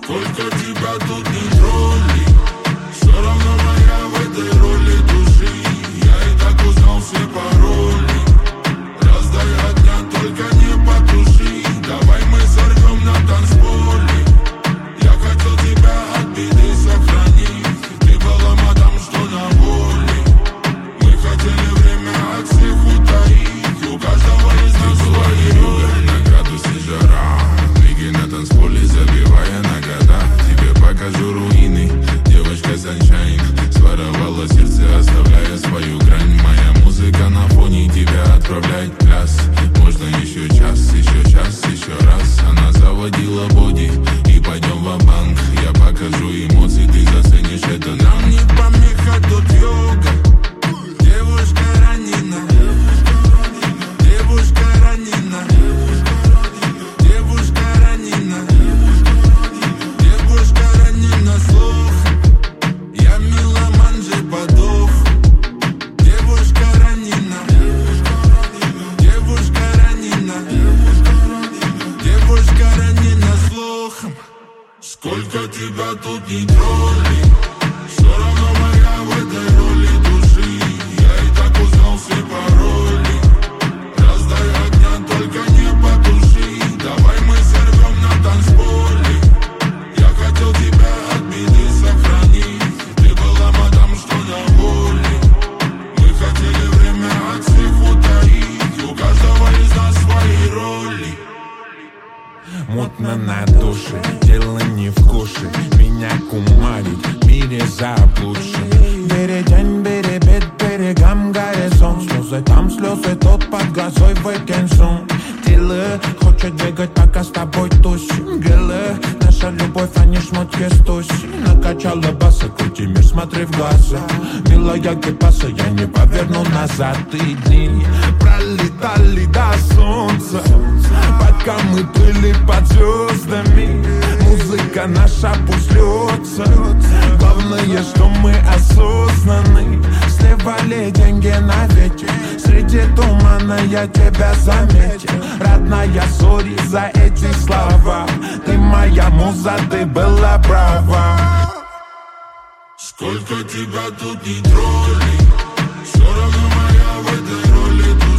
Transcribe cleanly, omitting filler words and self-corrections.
Сколько тебя тут не тролли, все равно моя в этой роли души. Я и так узнал все пароли. Раздай огня, только не потуши. Давай мы сорвем на танцполе. Я хотел тебя от беды сохранить. Ты была мадам, что на воле. Мы хотели время от всех утаить. У каждого из нас свои роли. На градусе жара, двигай на танцполе, забивая на года. Тебе покажу руины, девочка Саншайн. Своровала сердце, оставляя свою грань. Моя музыка на фоне тебя отправляет в пляс. Можно еще час, еще раз. Она заводила боди, и пойдем ва-банк. Я покажу эмоции, ты заценишь это. Нам не помеха, тут йога. Девушка ранена, девушка ранена, девушка ранена, девушка ранена слух. Я меломан же подох. Девушка ранена, девушка ранена, девушка ранена слухом. Сколько тебя тут не тролли, все равно моя в этой роли души. Я и так узнал все пароли. Раздай огня, только не потуши. Давай мы сорвем на танцполе. Я хотел тебя от беды сохранить. Ты была мадам, что на воле. Мы хотели время от всех утаить. У каждого из нас свои роли. Мутно на душе, дело не в куше. Меня кумарит, в мире заблудшим. Бери день, бери бед, берегам горизонт. Слезы там, слезы тут, под грозой выкинь сон. Тело хочет бегать, пока с тобой тусим. Гелы, наша любовь, а не шмотки с туси. Накачала баса, крути мир, смотри в глаза. Милая гипаса, я не поверну назад. И дни пролетали до солнца, пока мы были под звездами. Музыка наша пусть льется. Главное, что мы осознаны. Сливали деньги на ветер. Среди тумана я тебя заметил. Родная, сори за эти слова. Ты моя муза, ты была права. Сколько тебя тут не тролли, все равно моя в этой роли.